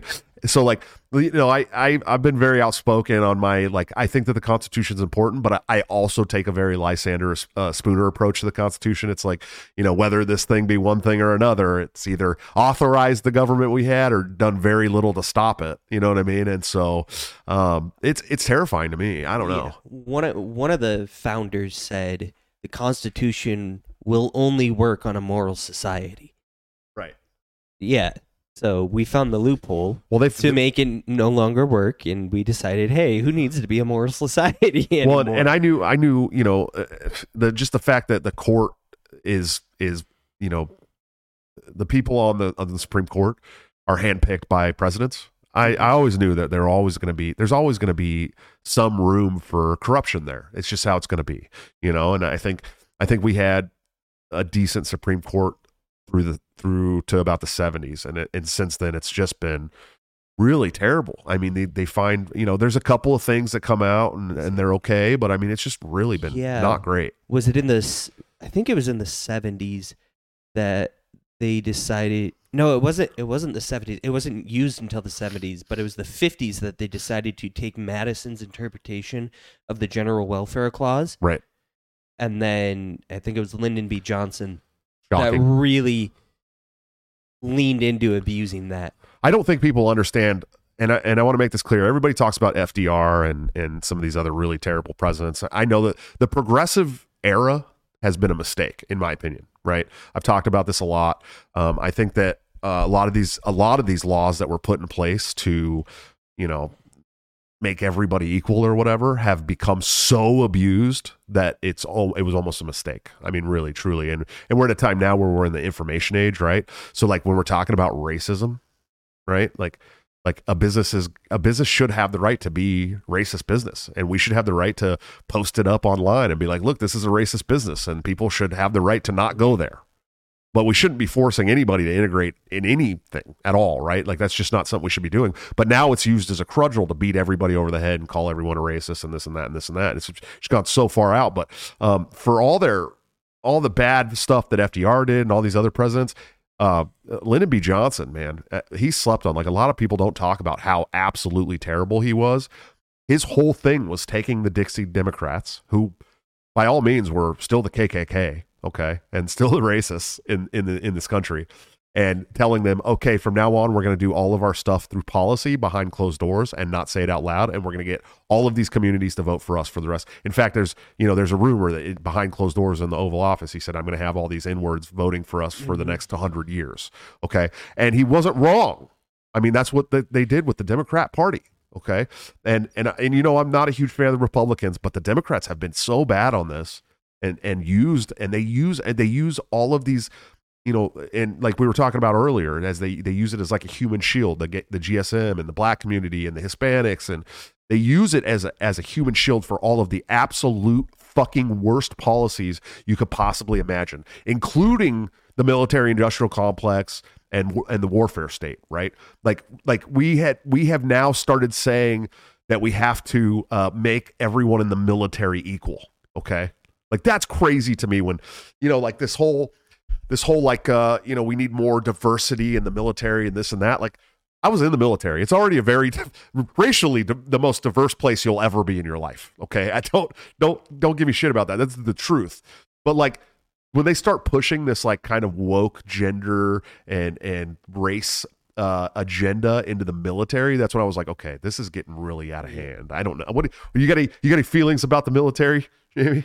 So like, I've been very outspoken on my, like, I think that the Constitution is important, but I also take a very Lysander Spooner approach to the Constitution. It's like, whether this thing be one thing or another, it's either authorized the government we had or done very little to stop it. You know what I mean? And so it's terrifying to me. I don't know. One of the founders said the Constitution will only work on a moral society. Right. Yeah. So we found the loophole to make it no longer work, and we decided, hey, who needs to be a moral society anymore? Well, and I knew, the fact that the court is the people on the Supreme Court are handpicked by presidents. I always knew that there's always going to be some room for corruption there. It's just how it's going to be, And I think we had a decent Supreme Court through to about the 70s, and since then it's just been really terrible. I mean, they find, there's a couple of things that come out and they're okay, but I mean, it's just really been not great. Was it I think it was in the 70s that they decided, no, it wasn't the 70s. It wasn't used until the 70s, but it was the 50s that they decided to take Madison's interpretation of the General Welfare Clause. Right. And then I think it was Lyndon B. Johnson Shocking. that really leaned into abusing that. I don't think people understand, and I want to make this clear. Everybody talks about FDR and some of these other really terrible presidents. I know that the progressive era has been a mistake, in my opinion. Right? I've talked about this a lot. I think that a lot of these laws that were put in place to, make everybody equal or whatever have become so abused that it was almost a mistake. I mean, really, truly. And we're at a time now where we're in the information age, right? So like when we're talking about racism, right? Like a business should have the right to be racist business, and we should have the right to post it up online and be like, look, this is a racist business, and people should have the right to not go there. But we shouldn't be forcing anybody to integrate in anything at all, right? Like that's just not something we should be doing. But now it's used as a cudgel to beat everybody over the head and call everyone a racist and this and that and this and that. It's gone so far out. But for all the bad stuff that FDR did and all these other presidents, Lyndon B. Johnson, man, he slept on. Like a lot of people don't talk about how absolutely terrible he was. His whole thing was taking the Dixie Democrats, who by all means were still the KKK, okay, and still the racists in this country, and telling them, okay, from now on, we're going to do all of our stuff through policy behind closed doors and not say it out loud, and we're going to get all of these communities to vote for us for the rest. In fact, there's a rumor that behind closed doors in the Oval Office, he said, I'm going to have all these N-words voting for us for the next 100 years, okay? And he wasn't wrong. I mean, that's what they did with the Democrat Party. Okay. And I'm not a huge fan of the Republicans, but the Democrats have been so bad on this and they use all of these, and like we were talking about earlier, as they use it as like a human shield, the GSM and the black community and the Hispanics, and they use it as a human shield for all of the absolute fucking worst policies you could possibly imagine, including the military industrial complex and the warfare state, right? Like we have now started saying that we have to make everyone in the military equal. Okay, like that's crazy to me when like this whole like we need more diversity in the military and this and that. Like I was in the military. It's already a very racially the most diverse place you'll ever be in your life. Okay, I don't give me shit about that. That's the truth. But like, when they start pushing this like kind of woke gender and race agenda into the military, that's when I was like, okay, this is getting really out of hand. I don't know. What you got any feelings about the military, Jamie?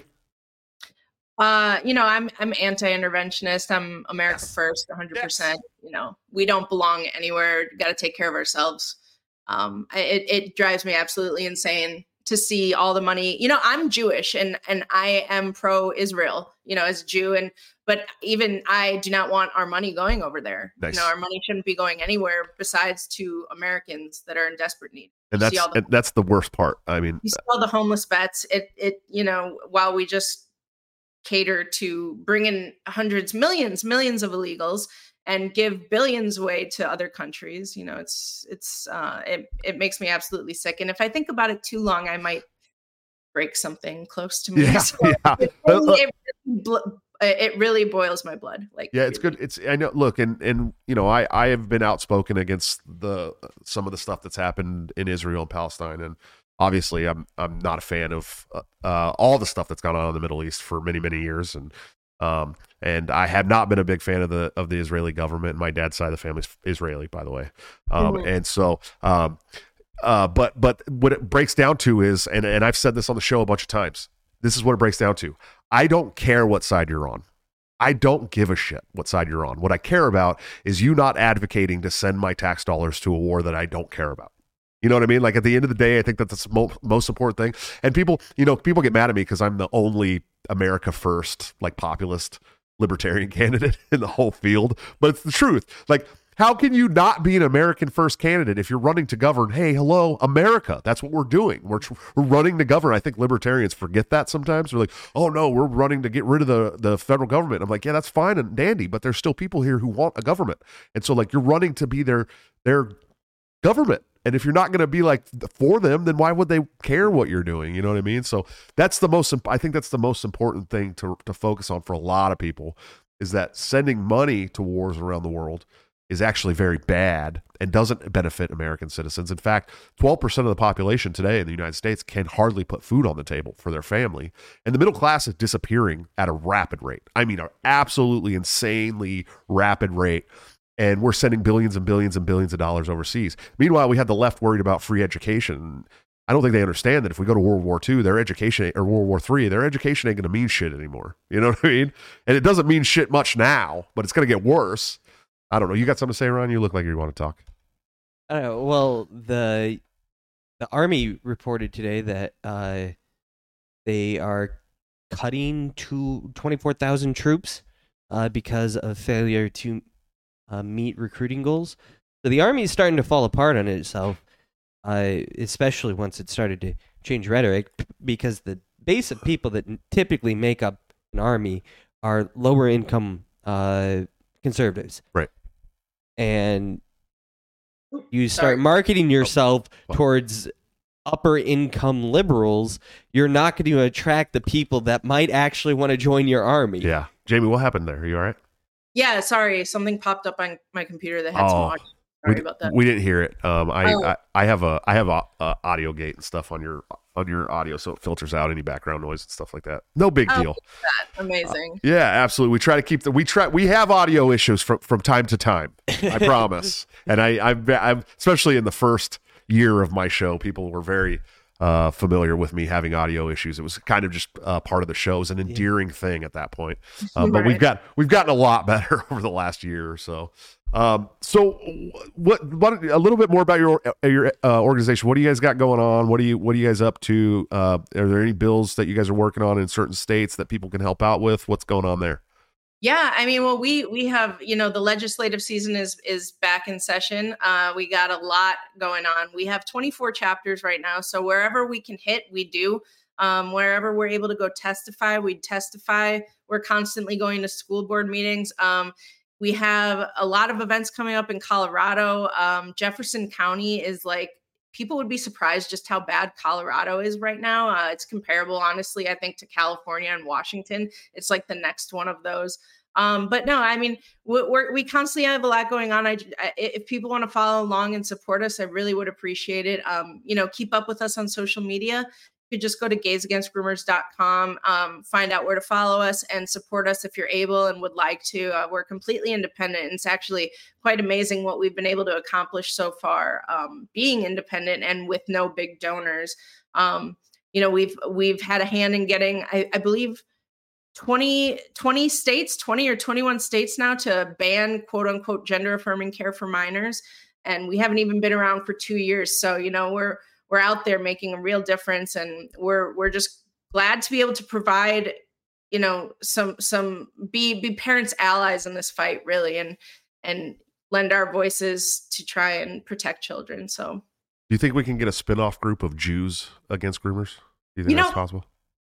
I'm anti-interventionist. I'm America first, 100%. Yes. We don't belong anywhere. Got to take care of ourselves. It drives me absolutely insane to see all the money. I'm Jewish and I am pro-Israel, as a Jew, but even I do not want our money going over there. Nice. Our money shouldn't be going anywhere besides to Americans that are in desperate need. And that's the worst part. I mean, you see all the homeless vets. While we just cater to bring in hundreds, millions of illegals and give billions away to other countries, it makes me absolutely sick. And if I think about it too long, I might break something close to me. Yeah, so yeah. it it really boils my blood. Like, yeah, it's really. good. I know. Look, and you know, I have been outspoken against some of the stuff that's happened in Israel and Palestine, and obviously, I'm not a fan of all the stuff that's gone on in the Middle East for many years, and I have not been a big fan of the Israeli government. My dad's side of the family's Israeli, by the way, and so. But what it breaks down to is, and I've said this on the show a bunch of times, this is what it breaks down to. I don't care what side you're on. I don't give a shit what side you're on. What I care about is you not advocating to send my tax dollars to a war that I don't care about. You know what I mean? Like, at the end of the day, I think that's the most important thing. And people get mad at me because I'm the only America first, like, populist libertarian candidate in the whole field. But it's the truth. Like, how can you not be an American first candidate if you're running to govern? Hey, hello, America. That's what we're doing. We're running to govern. I think libertarians forget that sometimes. They're like, oh, no, we're running to get rid of the federal government. I'm like, yeah, that's fine and dandy, but there's still people here who want a government. And so, like, you're running to be their government. And if you're not going to be like for them, then why would they care what you're doing? You know what I mean? So I think that's the most important thing to focus on for a lot of people, is that sending money to wars around the world is actually very bad and doesn't benefit American citizens. In fact, 12% of the population today in the United States can hardly put food on the table for their family. And the middle class is disappearing at a rapid rate. I mean, an absolutely insanely rapid rate. And we're sending billions and billions and billions of dollars overseas. Meanwhile, we had the left worried about free education. I don't think they understand that if we go to World War II, their education, or World War III, their education ain't going to mean shit anymore. You know what I mean? And it doesn't mean shit much now, but it's going to get worse. I don't know. You got something to say, Ron? You look like you want to talk. I don't know. Well, the Army reported today that they are cutting 24,000 troops because of failure to meet recruiting goals. So the Army is starting to fall apart on itself, especially once it started to change rhetoric, because the base of people that typically make up an army are lower income conservatives. Right. And you start marketing yourself towards upper income liberals, you're not going to attract the people that might actually want to join your army. Yeah. Jamie, what happened there? Are you all right? Yeah, sorry. Something popped up on my computer that had some audio. Sorry about that. We didn't hear it. I have a audio gate and stuff on your audio, so it filters out any background noise and stuff like that. No big deal. Amazing. Yeah, absolutely. We try to keep we have audio issues from time to time. I promise. And I've especially in the first year of my show, people were very familiar with me having audio issues. It was kind of just part of the show. It was an endearing thing at that point. But we've gotten a lot better over the last year or so. So what a little bit more about your organization. What do you guys got going on? What are you guys up to? Are there any bills that you guys are working on in certain states that people can help out with? What's going on there? Yeah, I mean, well, we have, the legislative season is back in session. We got a lot going on. We have 24 chapters right now. So wherever we can hit, we do. Wherever we're able to go testify, we testify. We're constantly going to school board meetings. We have a lot of events coming up in Colorado. Jefferson County is like, people would be surprised just how bad Colorado is right now. It's comparable, honestly, I think, to California and Washington. It's like the next one of those. But no, I mean, we constantly have a lot going on. If people want to follow along and support us, I really would appreciate it. Keep up with us on social media. You could just go to gaysagainstgroomers.com, find out where to follow us and support us if you're able and would like to. We're completely independent. And it's actually quite amazing what we've been able to accomplish so far, being independent and with no big donors. We've had a hand in getting, I believe, 20 states, 20 or 21 states now to ban quote unquote gender affirming care for minors. And we haven't even been around for 2 years. So, we're out there making a real difference, and we're just glad to be able to provide, some be parents' allies in this fight, really, and lend our voices to try and protect children. So, do you think we can get a spinoff group of Jews against groomers? Do you think that's possible?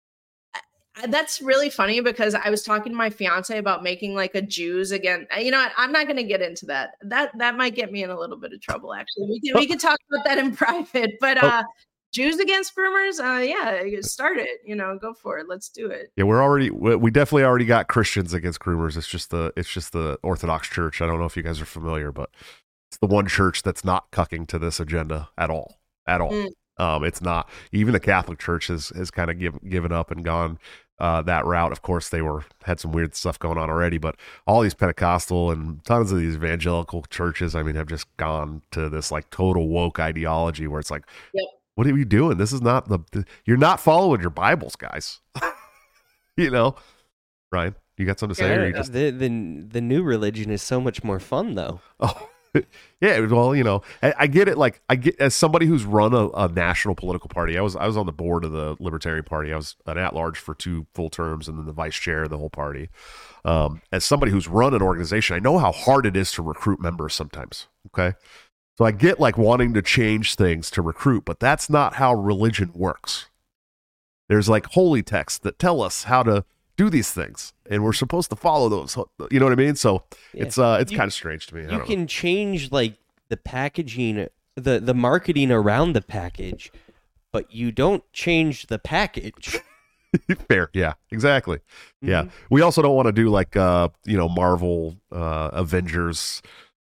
That's really funny because I was talking to my fiance about making like a Jews again. I'm not going to get into that. That might get me in a little bit of trouble. Actually, we could talk about that in private. But Jews against groomers, yeah, start it. Go for it. Let's do it. Yeah, we definitely already got Christians against groomers. It's just the Orthodox Church. I don't know if you guys are familiar, but it's the one church that's not cucking to this agenda at all. It's not. Even the Catholic Church has kind of given up and gone that route. Of course, they had some weird stuff going on already, but all these Pentecostal and tons of these evangelical churches, I mean, have just gone to this like total woke ideology where it's like, yep. What are we doing? This is not you're not following your Bibles, guys. Ryan, you got something to say? Yeah, or you just... the new religion is so much more fun, though. Oh, yeah. Well, I get it. Like, I get, as somebody who's run a national political party, I was on the board of the Libertarian Party. I was an at-large for 2 full terms and then the vice chair of the whole party. As somebody who's run an organization, I know how hard it is to recruit members sometimes. Okay. So I get like wanting to change things to recruit, but that's not how religion works. There's like holy texts that tell us how to do these things, and we're supposed to follow those. You know what I mean? So yeah. It's kind of strange to me. You can change like the packaging, the marketing around the package, but you don't change the package. Fair. Yeah, exactly. Mm-hmm. Yeah. We also don't want to do like, Marvel Avengers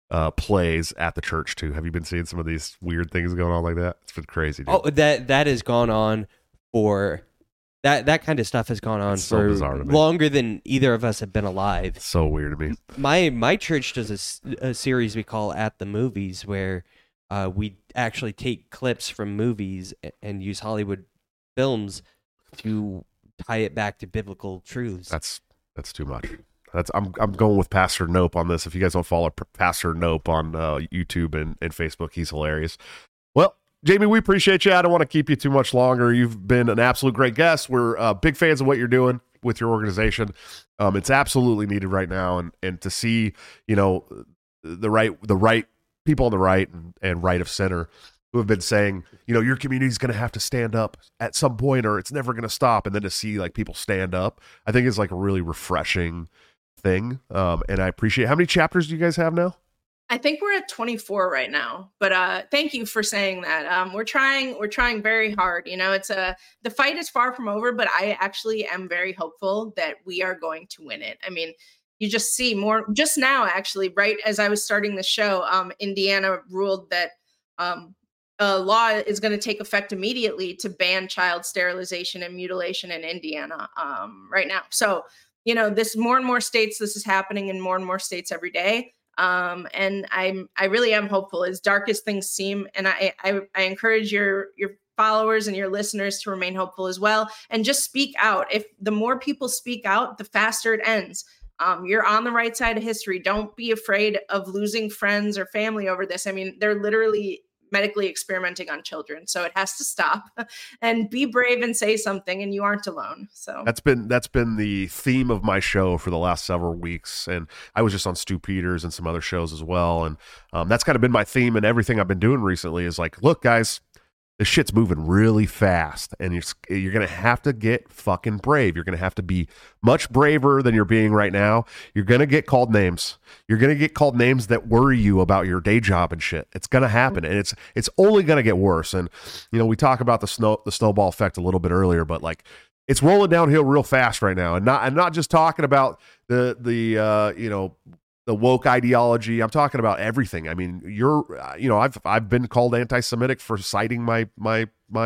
plays at the church too. Have you been seeing some of these weird things going on like that? It's been crazy, dude. Oh, that has gone on for that kind of stuff has gone on for longer than either of us have been alive. It's so weird to me. My church does a series we call At the Movies, where we actually take clips from movies and use Hollywood films to tie it back to biblical truths. That's too much. I'm going with Pastor Nope on this. If you guys don't follow Pastor Nope on YouTube and Facebook, he's hilarious. Well, Jamie, we appreciate you. I don't want to keep you too much longer. You've been an absolute great guest. We're big fans of what you're doing with your organization. It's absolutely needed right now, and to see the right people on the right and right of center who have been saying, your community is going to have to stand up at some point, or it's never going to stop, and then to see like people stand up, I think is like a really refreshing thing. And I appreciate. How many chapters do you guys have now? I think we're at 24 right now, but thank you for saying that. We're trying very hard. It's the fight is far from over, but I actually am very hopeful that we are going to win it. I mean, you just see more just now, actually, right as I was starting the show, Indiana ruled that a law is going to take effect immediately to ban child sterilization and mutilation in Indiana right now. So, this more and more states, this is happening in more and more states every day. And I really am hopeful, as dark as things seem. And I encourage your followers and your listeners to remain hopeful as well. And just speak out. If the more people speak out, the faster it ends. You're on the right side of history. Don't be afraid of losing friends or family over this. I mean, they're literally medically experimenting on children, so it has to stop. And be brave and say something, and you aren't alone. So that's been the theme of my show for the last several weeks, and I was just on Stu Peters and some other shows as well, and that's kind of been my theme, and everything I've been doing recently is like, look guys, this shit's moving really fast, and you're going to have to get fucking brave. You're going to have to be much braver than you're being right now. You're going to get called names. You're going to get called names that worry you about your day job and shit. It's going to happen, and it's only going to get worse. And we talk about the snowball effect a little bit earlier, but like it's rolling downhill real fast right now. And I'm not just talking about the woke ideology. I'm talking about everything. I mean, I've been called anti-Semitic for citing my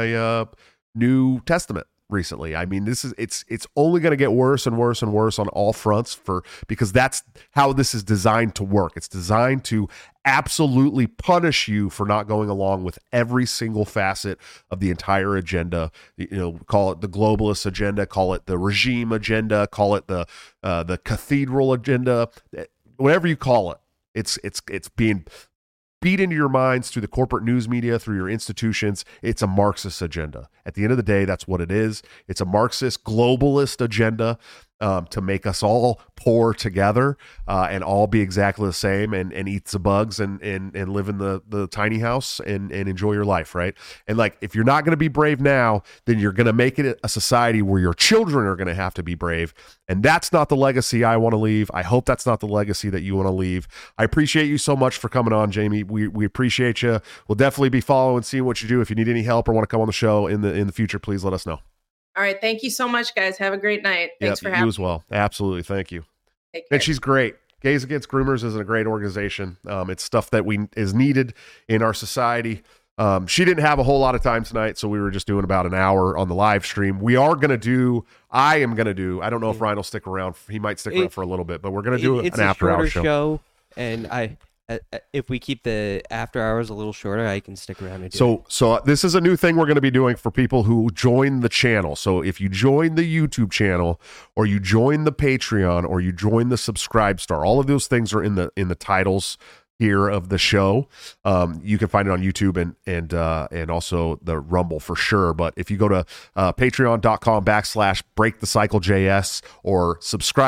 New Testament recently. I mean, it's only going to get worse and worse and worse on all fronts because that's how this is designed to work. It's designed to absolutely punish you for not going along with every single facet of the entire agenda. Call it the globalist agenda, call it the regime agenda, call it the cathedral agenda. Whatever you call it, it's being beat into your minds through the corporate news media, through your institutions. It's a Marxist agenda. At the end of the day, that's what it is. It's a Marxist globalist agenda, to make us all poor together and all be exactly the same and eat the bugs and live in the tiny house and enjoy your life, right? And like, if you're not going to be brave now, then you're going to make it a society where your children are going to have to be brave. And that's not the legacy I want to leave. I hope that's not the legacy that you want to leave. I appreciate you so much for coming on, Jamie. We appreciate you. We'll definitely be following, seeing what you do. If you need any help or want to come on the show in the future, please let us know. All right. Thank you so much, guys. Have a great night. Thanks for having me. You as well. Absolutely. Thank you. Take care. And she's great. Gays Against Groomers is a great organization. It's stuff that is needed in our society. She didn't have a whole lot of time tonight, so we were just doing about an hour on the live stream. I am going to do, I don't know if Ryan will stick around. He might stick around for a little bit, but we're going to do an after-hour show. And if we keep the after hours a little shorter, I can stick around and do it. So this is a new thing we're going to be doing for people who join the channel. So if you join the YouTube channel, or you join the Patreon, or you join the Subscribe Star, all of those things are in the titles here of the show. You can find it on YouTube and also the Rumble for sure. But if you go to patreon.com/breakthecyclejs or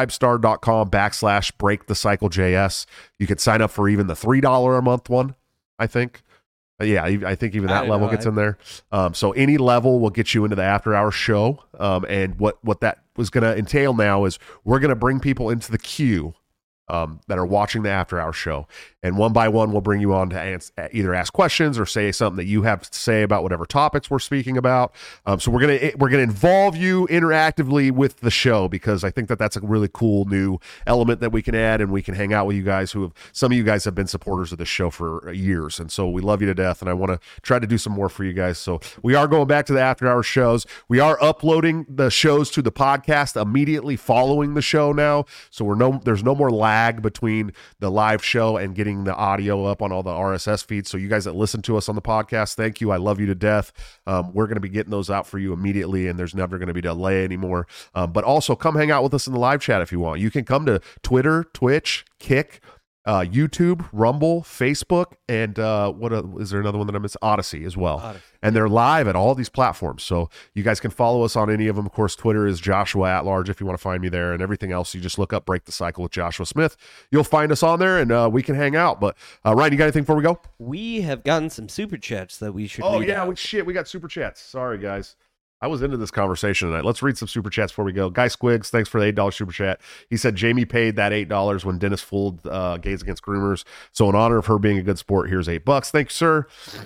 subscribestar.com/breakthecyclejs, you can sign up for even the $3 a month one, I think. Yeah, I think even that level gets in there. So any level will get you into the after hour show. And what that was going to entail now is we're going to bring people into the queue that are watching the after hour show, and one by one we'll bring you on to either ask questions or say something that you have to say about whatever topics we're speaking about. So we're gonna involve you interactively with the show, because I think that's a really cool new element that we can add, and we can hang out with you guys some of you guys have been supporters of this show for years, and so we love you to death, and I want to try to do some more for you guys. So we are going back to the after hour shows. We are uploading the shows to the podcast immediately following the show now, so there's no more lag between the live show and getting the audio up on all the RSS feeds. So you guys that listen to us on the podcast, thank you. I love you to death. We're going to be getting those out for you immediately, and there's never going to be delay anymore. But also come hang out with us in the live chat if you want. You can come to Twitter, Twitch, Kick, YouTube, Rumble, Facebook, and is there another one that I missed? Odyssey as well. Odyssey. And they're live at all these platforms, so you guys can follow us on any of them. Of course, Twitter is Joshua at Large if you want to find me there, and everything else you just look up Break the Cycle with Joshua Smith. You'll find us on there, and we can hang out. But Ryan, you got anything before we go? We have gotten some super chats that we should. Oh yeah, we got super chats. Sorry guys. I was into this conversation tonight. Let's read some super chats before we go. Guy Squigs, thanks for the $8 super chat. He said Jamie paid that $8 when Dennis fooled Gays Against Groomers. So in honor of her being a good sport, here's $8. Thanks, sir.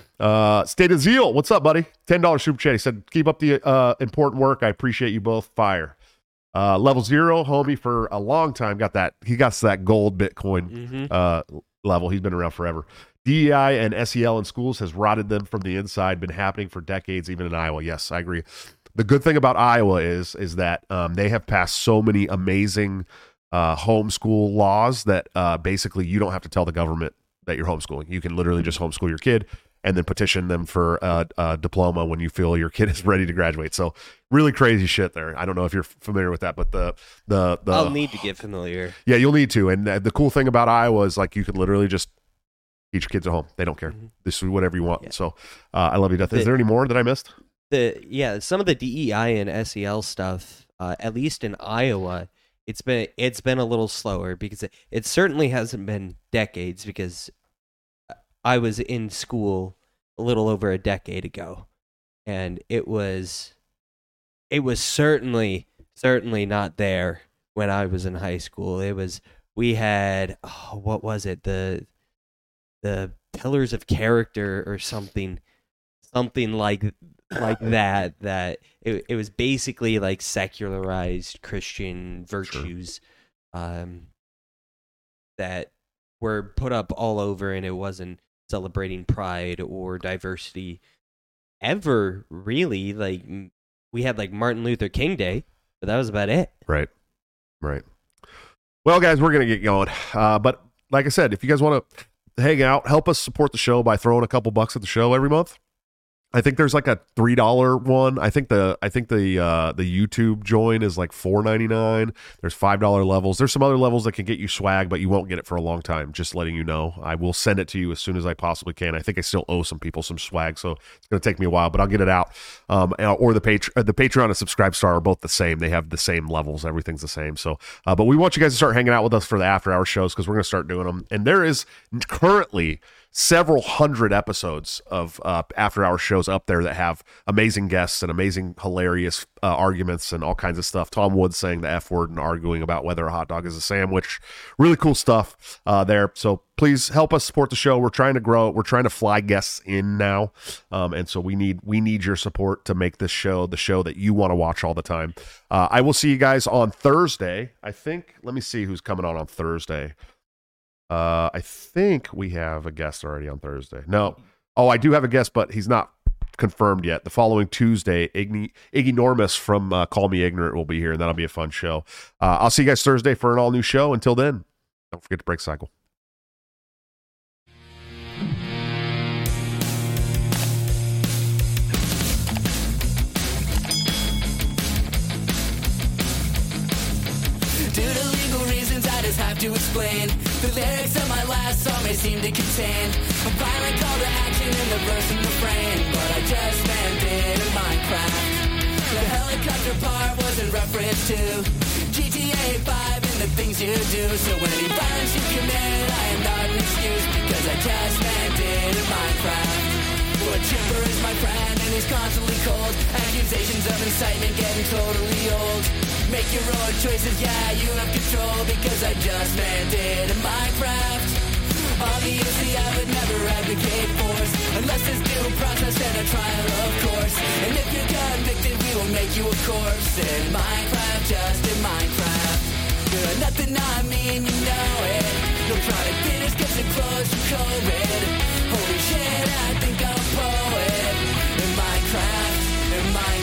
State of Zeal, what's up, buddy? $10 super chat. He said, keep up the important work. I appreciate you both. Fire. Level 0, homie, for a long time. He got that gold Bitcoin level. He's been around forever. DEI and SEL in schools has rotted them from the inside, been happening for decades, even in Iowa. Yes, I agree. The good thing about Iowa is that they have passed so many amazing homeschool laws that basically you don't have to tell the government that you're homeschooling. You can literally just homeschool your kid and then petition them for a diploma when you feel your kid is ready to graduate. So really crazy shit there. I don't know if you're familiar with that, but the I'll need to get familiar. Yeah, you'll need to. And the cool thing about Iowa is like you can literally just teach your kids at home. They don't care. This is whatever you want. Yeah. So I love you to death. Is there any more that I missed? Some of the DEI and SEL stuff, at least in Iowa, it's been a little slower because it certainly hasn't been decades, because I was in school a little over a decade ago, and it was certainly not there when I was in high school. We had what was it, the pillars of character or something like that it was basically like secularized Christian virtues that were put up all over, and it wasn't celebrating pride or diversity ever, really. Like, we had like Martin Luther King Day, but that was about it. Right. Well, guys, we're gonna get going, but like I said, if you guys want to hang out, help us support the show by throwing a couple bucks at the show every month. I think there's like a $3 one. I think the YouTube join is like $4.99. There's $5 levels. There's some other levels that can get you swag, but you won't get it for a long time. Just letting you know. I will send it to you as soon as I possibly can. I think I still owe some people some swag, so it's going to take me a while, but I'll get it out. Or the Patreon and Subscribestar are both the same. They have the same levels. Everything's the same. So, but we want you guys to start hanging out with us for the after-hour shows because we're going to start doing them. And there is currently several hundred episodes of after-hour shows up there that have amazing guests and amazing, hilarious arguments and all kinds of stuff. Tom Woods saying the F word and arguing about whether a hot dog is a sandwich. Really cool stuff there. So please help us support the show. We're trying to grow. We're trying to fly guests in now, and so we need your support to make this show the show that you want to watch all the time. I will see you guys on Thursday. I think. Let me see who's coming on Thursday. I think we have a guest already on Thursday. No. Oh, I do have a guest, but he's not confirmed yet. The following Tuesday, Iggy Normus from Call Me Ignorant will be here, and that'll be a fun show. I'll see you guys Thursday for an all-new show. Until then, don't forget to break cycle. Due to legal reasons, I just have to explain. The lyrics of my last song may seem to contain a violent call to action in the verse and refrain, but I just landed in Minecraft. The helicopter part was in reference to GTA 5 and the things you do. So any violence you commit, I am not an excuse because I just landed in Minecraft. Well, Chipper is my friend and he's constantly cold. Accusations of incitement getting totally old. Make your own choices, yeah, you have control because I just landed in Minecraft. Obviously, I would never advocate force unless there's due process and a trial, of course. And if you're convicted, we will make you a corpse in Minecraft, just in Minecraft. You're nothing I mean, you know it. No product finish, get some clothes from COVID. Holy shit, I think I'm a poet in Minecraft, in Minecraft.